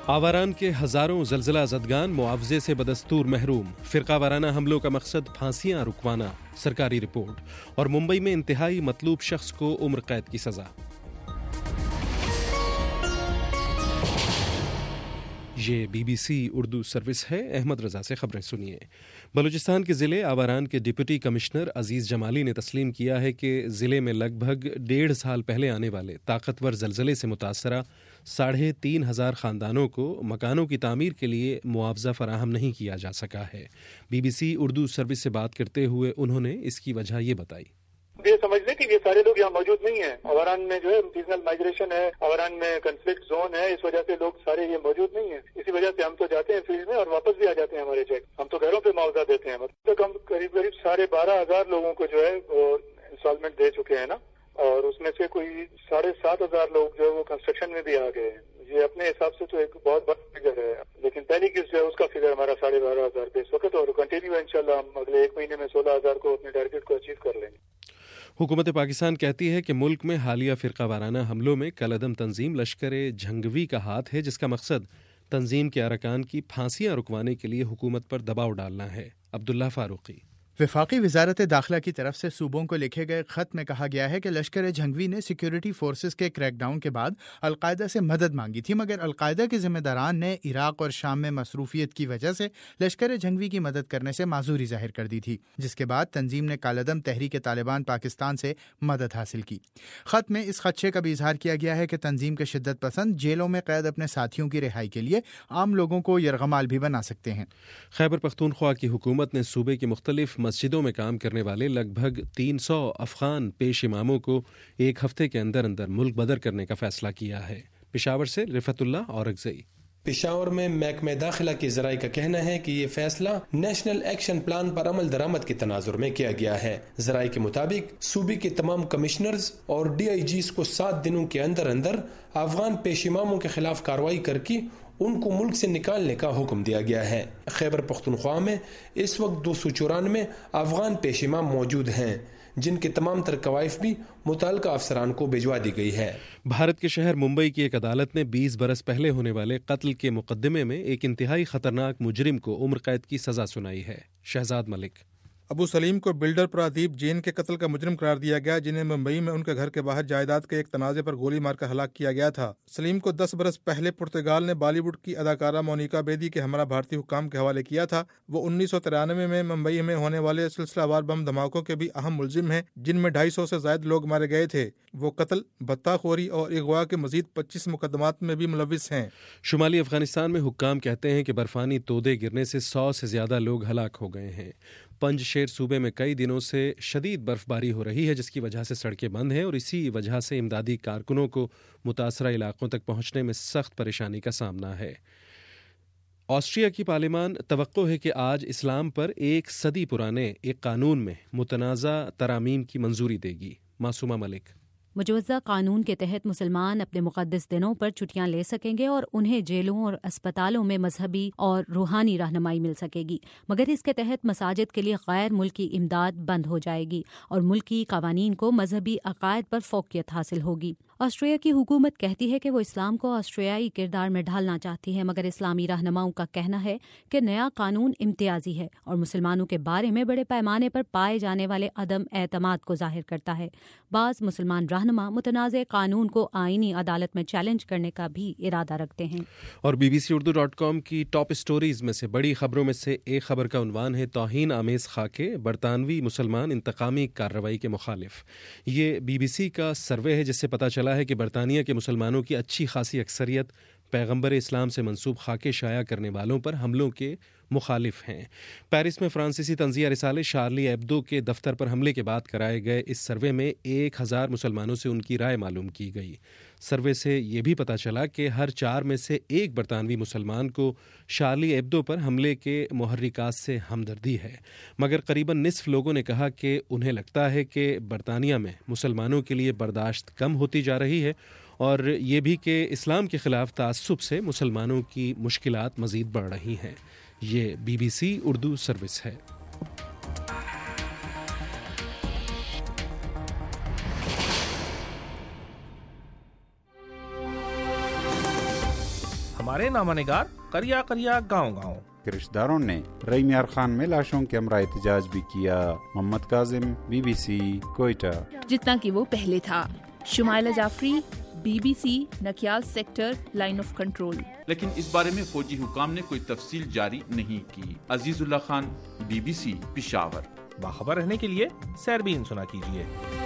آواران کے ہزاروں زلزلہ زدگان معاوضے سے بدستور محروم، فرقہ وارانہ حملوں کا مقصد پھانسیاں رکوانا، سرکاری رپورٹ۔ اور ممبئی میں انتہائی مطلوب شخص کو عمر قید کی سزا۔ یہ BBC اردو سروس ہے۔ احمد رضا سے خبریں سنیے۔ بلوچستان کے ضلع آواران کے ڈپٹی کمشنر عزیز جمالی نے تسلیم کیا ہے کہ ضلع میں لگ بھگ 1.5 سال پہلے آنے والے طاقتور زلزلے سے متاثرہ 3,500 خاندانوں کو مکانوں کی تعمیر کے لیے معاوضہ فراہم نہیں کیا جا سکا ہے۔ BBC اردو سروس سے بات کرتے ہوئے انہوں نے اس کی وجہ یہ بتائی۔ یہ سمجھ لیں کہ یہ سارے لوگ یہاں موجود نہیں ہیں۔ آواران میں جو ہے سیزنل مائگریشن ہے، آواران میں کنفلکٹ زون ہے، اس وجہ سے لوگ سارے یہ موجود نہیں ہیں۔ اسی وجہ سے ہم تو جاتے ہیں فیلڈ میں اور واپس بھی آ جاتے ہیں ہمارے چیک۔ ہم تو گھروں پہ معاوضہ دیتے ہیں۔ مطلب ہم قریب 12,500 لوگوں کو جو ہے وہ انسٹالمنٹ دے چکے ہیں نا، اور اس میں سے کوئی 7,500 لوگ جو ہے وہ کنسٹرکشن میں بھی آ گئے ہیں۔ یہ اپنے حساب سے تو ایک بہت بڑا فگر ہے، لیکن پہلی قسط جو ہے اس کا فگر ہمارا 12,500 پہ اس وقت، اور کنٹینیو انشاءاللہ ہم اگلے 1 مہینے میں 16,000 کو اپنے ٹارگیٹ کو اچیو کر لیں گے۔ حکومت پاکستان کہتی ہے کہ ملک میں حالیہ فرقہ وارانہ حملوں میں کالعدم تنظیم لشکر جھنگوی کا ہاتھ ہے، جس کا مقصد تنظیم کے ارکان کی پھانسیاں رکوانے کے لیے حکومت پر دباؤ ڈالنا ہے۔ عبداللہ فاروقی۔ وفاقی وزارت داخلہ کی طرف سے صوبوں کو لکھے گئے خط میں کہا گیا ہے کہ لشکر جھنگوی نے سیکیورٹی فورسز کے کریک ڈاؤن کے بعد القاعدہ سے مدد مانگی تھی، مگر القاعدہ کے ذمہ داران نے عراق اور شام میں مصروفیت کی وجہ سے لشکر جھنگوی کی مدد کرنے سے معذوری ظاہر کر دی تھی، جس کے بعد تنظیم نے کالعدم تحریک طالبان پاکستان سے مدد حاصل کی۔ خط میں اس خدشے کا بھی اظہار کیا گیا ہے کہ تنظیم کے شدت پسند جیلوں میں قید اپنے ساتھیوں کی رہائی کے لیے عام لوگوں کو یرغمال بھی بنا سکتے ہیں۔ خیبر پختونخوا کی حکومت نے صوبے کی مختلف مسجدوں میں کام کرنے والے لگ بھگ 300 افغان پیش اماموں کو 1 ہفتے کے اندر ملک بدر کرنے کا فیصلہ کیا ہے۔ پشاور سے رفعت اللہ اورکزئی۔ پشاور میں محکمہ داخلہ کے ذرائع کا کہنا ہے کہ یہ فیصلہ نیشنل ایکشن پلان پر عمل درآمد کے تناظر میں کیا گیا ہے۔ ذرائع کے مطابق صوبے کے تمام کمشنرز اور DIGs کو 7 دنوں کے اندر افغان پیش اماموں کے خلاف کارروائی کر کے ان کو ملک سے نکالنے کا حکم دیا گیا ہے۔ خیبر پختونخوا میں اس وقت 294 افغان پیش امام موجود ہیں، جن کے تمام تر کوائف بھی متعلقہ افسران کو بھجوا دی گئی ہے۔ بھارت کے شہر ممبئی کی ایک عدالت نے 20 برس پہلے ہونے والے قتل کے مقدمے میں ایک انتہائی خطرناک مجرم کو عمر قید کی سزا سنائی ہے۔ شہزاد ملک۔ ابو سلیم کو بلڈر پرادیپ جین کے قتل کا مجرم قرار دیا گیا، جنہیں ممبئی میں ان کے گھر کے باہر جائیداد کے ایک تنازع پر گولی مار کر ہلاک کیا گیا تھا۔ سلیم کو 10 برس پہلے پرتگال نے بالی ووڈ کی اداکارہ مونیکا بیدی کے ہمراہ بھارتی حکام کے حوالے کیا تھا۔ وہ 1993 میں ممبئی میں ہونے والے سلسلہ وار بم دھماکوں کے بھی اہم ملزم ہیں، جن میں 250 سے زائد لوگ مارے گئے تھے۔ وہ قتل، بھتہ خوری اور اغوا کے مزید 25 مقدمات میں بھی ملوث ہیں۔ شمالی افغانستان میں حکام کہتے ہیں کہ برفانی تودے گرنے سے 100 سے زیادہ لوگ ہلاک ہو گئے ہیں۔ پنج شیر صوبے میں کئی دنوں سے شدید برف باری ہو رہی ہے، جس کی وجہ سے سڑکیں بند ہیں اور اسی وجہ سے امدادی کارکنوں کو متاثرہ علاقوں تک پہنچنے میں سخت پریشانی کا سامنا ہے۔ آسٹریا کی پارلیمان توقع ہے کہ آج اسلام پر 1 صدی پرانے ایک قانون میں متنازع ترامیم کی منظوری دے گی۔ معصومہ ملک۔ مجوزہ قانون کے تحت مسلمان اپنے مقدس دنوں پر چھٹیاں لے سکیں گے اور انہیں جیلوں اور اسپتالوں میں مذہبی اور روحانی رہنمائی مل سکے گی، مگر اس کے تحت مساجد کے لیے غیر ملکی امداد بند ہو جائے گی اور ملکی قوانین کو مذہبی عقائد پر فوقیت حاصل ہوگی۔ آسٹریا کی حکومت کہتی ہے کہ وہ اسلام کو آسٹریائی کردار میں ڈھالنا چاہتی ہے، مگر اسلامی رہنماؤں کا کہنا ہے کہ نیا قانون امتیازی ہے اور مسلمانوں کے بارے میں بڑے پیمانے پر پائے جانے والے عدم اعتماد کو ظاہر کرتا ہے۔ بعض مسلمان رہنما متنازع قانون کو آئینی عدالت میں چیلنج کرنے کا بھی ارادہ رکھتے ہیں۔ اور BBC-Urdu.com کی ٹاپ سٹوریز میں سے بڑی خبروں میں سے ایک خبر کا عنوان ہے توہین آمیز خاکے، برطانوی مسلمان انتقامی کارروائی کے مخالف۔ یہ BBC کا سروے ہے جس سے پتہ چلا ہے کہ برطانیہ کے مسلمانوں کی اچھی خاصی اکثریت پیغمبر اسلام سے منسوب خاکے شائع کرنے والوں پر حملوں کے مخالف ہیں۔ پیرس میں فرانسیسی تنزیہ رسالے شارلی ایبدو کے دفتر پر حملے کے بعد کرائے گئے اس سروے میں 1000 مسلمانوں سے ان کی رائے معلوم کی گئی۔ سروے سے یہ بھی پتہ چلا کہ ہر 4 میں سے 1 برطانوی مسلمان کو شارلی ایبدو پر حملے کے محرکات سے ہمدردی ہے، مگر قریباً نصف لوگوں نے کہا کہ انہیں لگتا ہے کہ برطانیہ میں مسلمانوں کے لیے برداشت کم ہوتی جا رہی ہے، اور یہ بھی کہ اسلام کے خلاف تعصب سے مسلمانوں کی مشکلات مزید بڑھ رہی ہیں۔ یہ BBC اردو سروس ہے۔ हमारे नामानिगार करिया करिया गाँव रिश्तेदारों ने रईम यार खान में लाशों के हमरा एहतजाज भी किया। मोहम्मद काजिम, BBC, कोयटा। जितना कि वो पहले था। Shumaila Jafri, BBC, Nakiyal sector, line of control. लेकिन इस बारे में फौजी हुकाम ने कोई तफसील जारी नहीं की। अजीजुल्लाह खान, BBC, पेशावर। बाखबर रहने के लिए सैरबीन सुना कीजिए।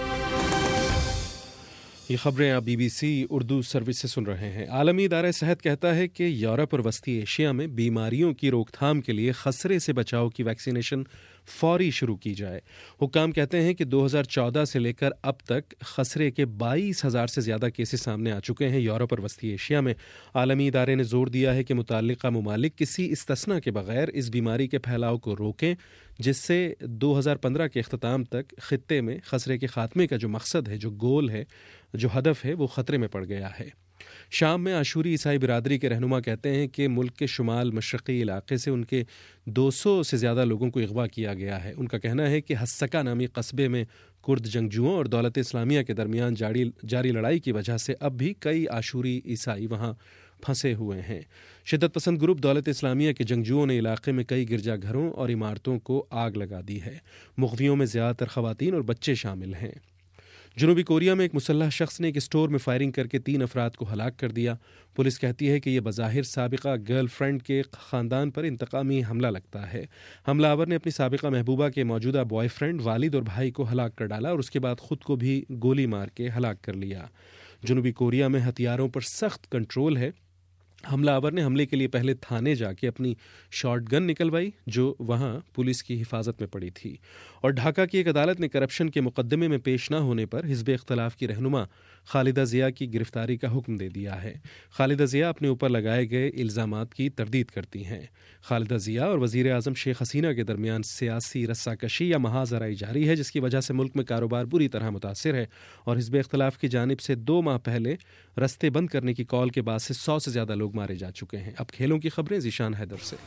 ये खबरें आप BBC उर्दू सर्विस से सुन रहे हैं। आलमी इदारा सेहत कहता है कि यूरोप और वस्ती एशिया में बीमारियों की रोकथाम के लिए खसरे से बचाव की वैक्सीनेशन फौरी शुरू की जाए। हुक्काम कहते हैं कि 2014 से लेकर अब तक खसरे के 22,000 से ज़्यादा केसेस सामने आ चुके हैं यूरोप और वस्ती एशिया में। आलमी इदारे ने जोर दिया है कि मुताल्लिका मुमालिक किसी इस्तिस्ना के बगैर इस बीमारी के फैलाव को रोकें, जिससे 2015 के अख्ताम तक खित्ते में खसरे के खात्मे का जो मकसद है, जो गोल है, जो हदफ है, वो ख़तरे में पड़ गया है। शाम में आशूरी ईसाई बिरादरी के रहनुमा कहते हैं कि मुल्क के शुमाल मशरक़ी इलाके से उनके 200 से ज़्यादा लोगों को अगवा किया गया है। उनका कहना है कि हस्सका नामी कस्बे में कुर्द जंगजुओं और दौलत इस्लामिया के दरमियान जारी लड़ाई की वजह से अब भी कई आशूरी ईसाई वहाँ फंसे हुए हैं। शिद्दत पसंद ग्रुप दौलत इस्लामिया के जंगजुओं ने इलाके में कई गिरजाघरों और इमारतों को आग लगा दी है। मुग़वियों में ज़्यादातर ख़वातीन और बच्चे शामिल हैं। जनूबी कोरिया में एक मुसल्लह शख्स ने एक स्टोर में फायरिंग करके 3 अफराद को हलाक कर दिया। पुलिस कहती है कि यह बज़ाहिर साबिका गर्लफ्रेंड के ख़ानदान पर इंतकामी हमला लगता है। हमलावर ने अपनी साबिका महबूबा के मौजूदा बॉयफ्रेंड, वालिद और भाई को हलाक कर डाला और उसके बाद ख़ुद को भी गोली मार के हलाक कर लिया। जनूबी कोरिया में हथियारों पर सख्त कंट्रोल है। हमलावर ने हमले के लिए पहले थाने जाके अपनी शॉर्ट गन निकलवाई, जो वहां पुलिस की हिफाजत में पड़ी थी। और ढाका की एक अदालत ने करप्शन के मुकदमे में पेश न होने पर हिज़्ब इख्तिलाफ की रहनुमा खालिदा ज़िया की गिरफ्तारी का हुक्म दे दिया है। खालिदा ज़िया अपने ऊपर लगाए गए इल्ज़ामात की तरदीद करती हैं। खालिदा ज़िया और वज़ीर आज़म शेख हसीना के दरमियान सियासी रस्साकशी या महाजराई जारी है, जिसकी वजह से मुल्क में कारोबार बुरी तरह मुतासिर है। और हिज़्ब इख्तिलाफ की जानिब से 2 माह पहले रस्ते बंद करने की कॉल के बाद से 100 से ज़्यादा लोग मारे जा चुके हैं। अब खेलों की खबरें ज़ीशान हैदर से।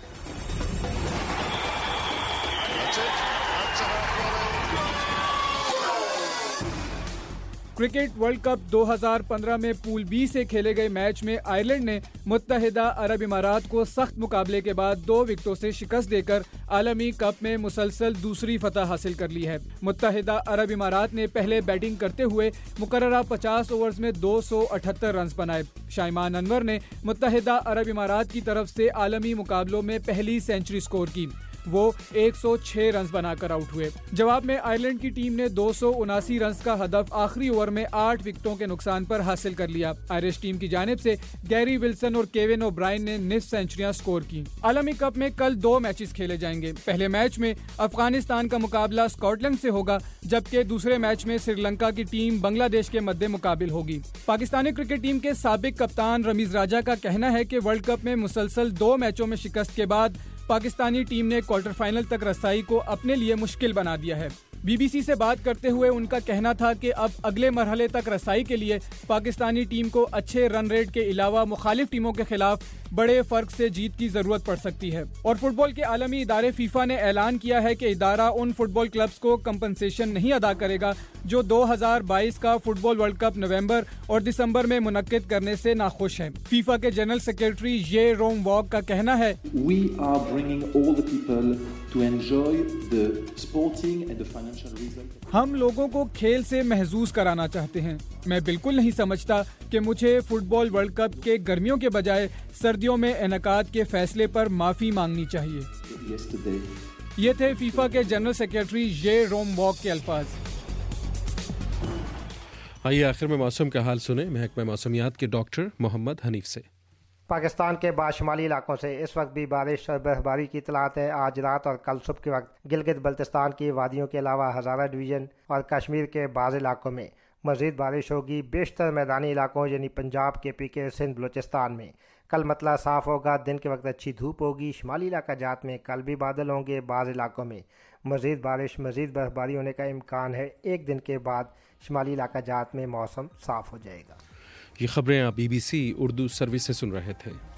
क्रिकेट वर्ल्ड कप 2015 में पूल बी से खेले गए मैच में आयरलैंड ने मुत्तहिदा अरब इमारात को सख्त मुकाबले के बाद 2 विकेटों से शिकस्त देकर आलमी कप में मुसलसल दूसरी फतह हासिल कर ली है। मुत्तहिदा अरब इमारात ने पहले बैटिंग करते हुए मुकर्ररा 50 ओवर्स में 278 रन बनाए। शाइमान अनवर ने मुत्तहिदा अरब इमारात की तरफ से आलमी मुकाबलों में पहली सेंचुरी स्कोर की। वो 106 रन बनाकर आउट हुए। जवाब में आयरलैंड की टीम ने 279 रन का हदफ आखिरी ओवर में 8 विकेटों के नुकसान पर हासिल कर लिया। आयरिश टीम की जानिब से गैरी विल्सन और केविन ओब्रायन ने निस्फ सेंचुरियां स्कोर की। आलमी कप में कल 2 मैचेस खेले जाएंगे। पहले मैच में अफगानिस्तान का मुकाबला स्कॉटलैंड से होगा, जबकि दूसरे मैच में श्रीलंका की टीम बांग्लादेश के मद्दे मुकाबिल होगी। पाकिस्तानी क्रिकेट टीम के साबिक कप्तान रमीज राजा का कहना है कि वर्ल्ड कप में मुसलसल 2 मैचों में शिकस्त के बाद पाकिस्तानी टीम ने क्वार्टर फाइनल तक रसाई को अपने लिए मुश्किल बना दिया है। BBC से बात करते हुए उनका कहना था कि अब अगले मरहले तक रसाई के लिए पाकिस्तानी टीम को अच्छे रन रेट के अलावा मुखालिफ टीमों के खिलाफ बड़े फर्क से जीत की जरूरत पड़ सकती है। और फुटबॉल के आलमी इदारे फीफा ने ऐलान किया है कि इदारा उन फुटबॉल क्लब्स को कंपनसेशन नहीं अदा करेगा जो 2022 का फुटबॉल वर्ल्ड कप नवंबर और दिसंबर में मुनक्किद करने से नाखुश हैं। फीफा के जनरल सेक्रेटरी ये रोम वॉग का कहना है, We are bringing all the people to enjoy the sporting and the financial result. हम लोगों को खेल से महजूज कराना चाहते हैं। मैं बिल्कुल नहीं समझता कि मुझे फुटबॉल वर्ल्ड कप के गर्मियों के बजाय सर्दियों में इनेकाद के फैसले पर माफी मांगनी चाहिए। ये थे फीफा के जनरल सेक्रेटरी ये रोम वॉग के अल्फाज। आइए आखिर में मौसम का हाल सुने महकमा मौसमियात के डॉक्टर मोहम्मद हनीफ से। पाकिस्तान के बाशुमाली इलाकों से इस वक्त भी बारिश और बर्फबारी की इतलात है। आज रात और कल सुबह के वक्त गिलगित बल्तिस्तान की वादियों के अलावा हज़ारा डिवीज़न और कश्मीर के बाज़ इलाकों में मज़ीद बारिश होगी। बेशतर मैदानी इलाकों यानी पंजाब के PK सिंध बलूचिस्तान में कल मतला साफ़ होगा। दिन के वक्त अच्छी धूप होगी। शुमाली इलाका जात में कल भी बादल होंगे। बाज़ इलाकों में मज़ीद बारिश मज़ीद बर्फबारी होने का इम्कान है। एक दिन के बाद शुमाली इलाका जात में मौसम साफ़ हो जाएगा। ये खबरें आप BBC उर्दू सर्विस से सुन रहे थे।